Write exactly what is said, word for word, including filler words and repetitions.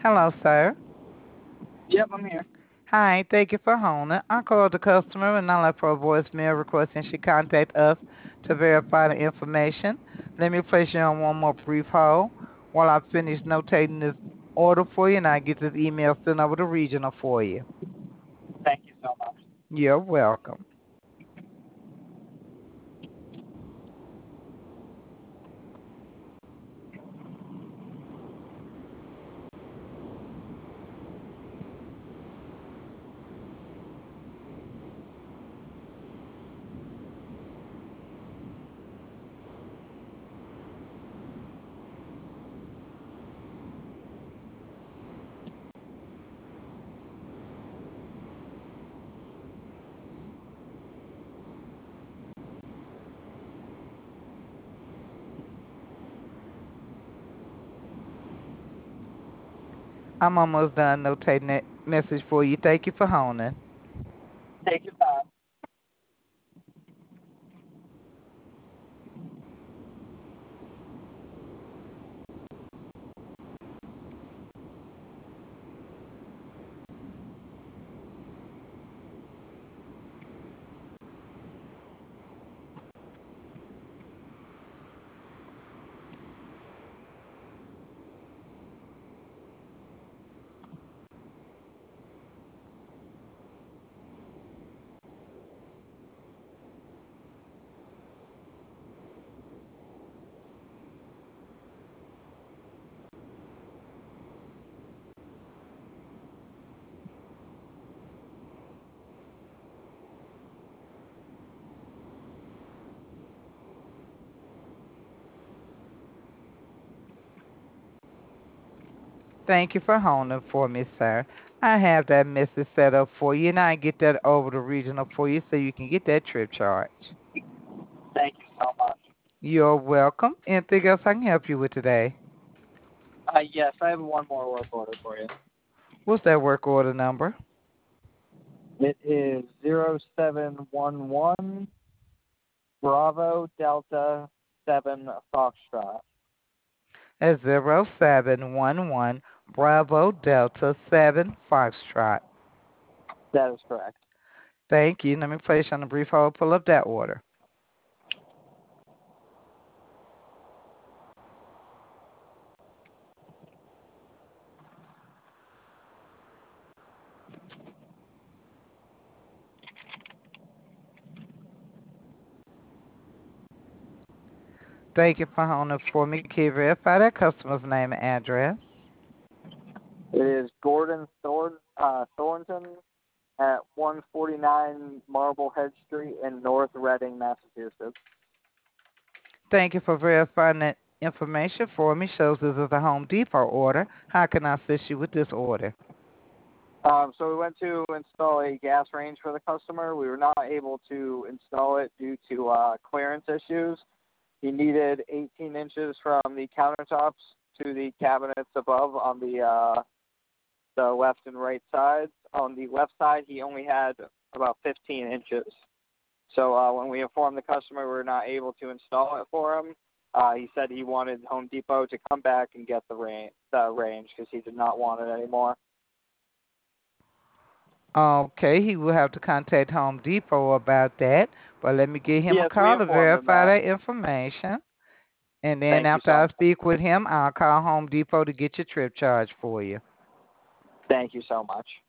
Hello, sir. Yep, I'm here. Hi, thank you for holding. I called the customer and I left her a voicemail requesting she contact us to verify the information. Let me place you on one more brief hold while I finish notating this order for you and I get this email sent over to regional for you. Thank you so much. You're welcome. I'm almost done notating that message for you. Thank you for holding. Take your time. Thank you for holding for me, sir. I have that message set up for you and I get that over to regional for you so you can get that trip charge. Thank you so much. You're welcome. Anything else I can help you with today? Uh, yes, I have one more work order for you. What's that work order number? It is zero seven one one Bravo Delta seven Foxtrot. That's zero seven one one Bravo Delta seven Foxtrot. That is correct. Thank you. Let me place you on a brief hold. Pull up that order. Thank you for holding for me. Can you verify that customer's name and address? It is Gordon Thor- uh, Thornton at one forty-nine Marblehead Street in North Reading, Massachusetts. Thank you for verifying that information for me. Shows this is a Home Depot order. How can I assist you with this order? Um, so we went to install a gas range for the customer. We were not able to install it due to uh, clearance issues. He needed eighteen inches from the countertops to the cabinets above on the uh, the left and right sides. On the left side, he only had about fifteen inches. So uh, when we informed the customer we were not able to install it for him, uh, he said he wanted Home Depot to come back and get the range the range because he did not want it anymore. Okay, he will have to contact Home Depot about that, but let me give him a Yes, we call to informed him verify that. that information. And then Thank you after so I much. speak with him, I'll call Home Depot to get your trip charge for you. Thank you so much.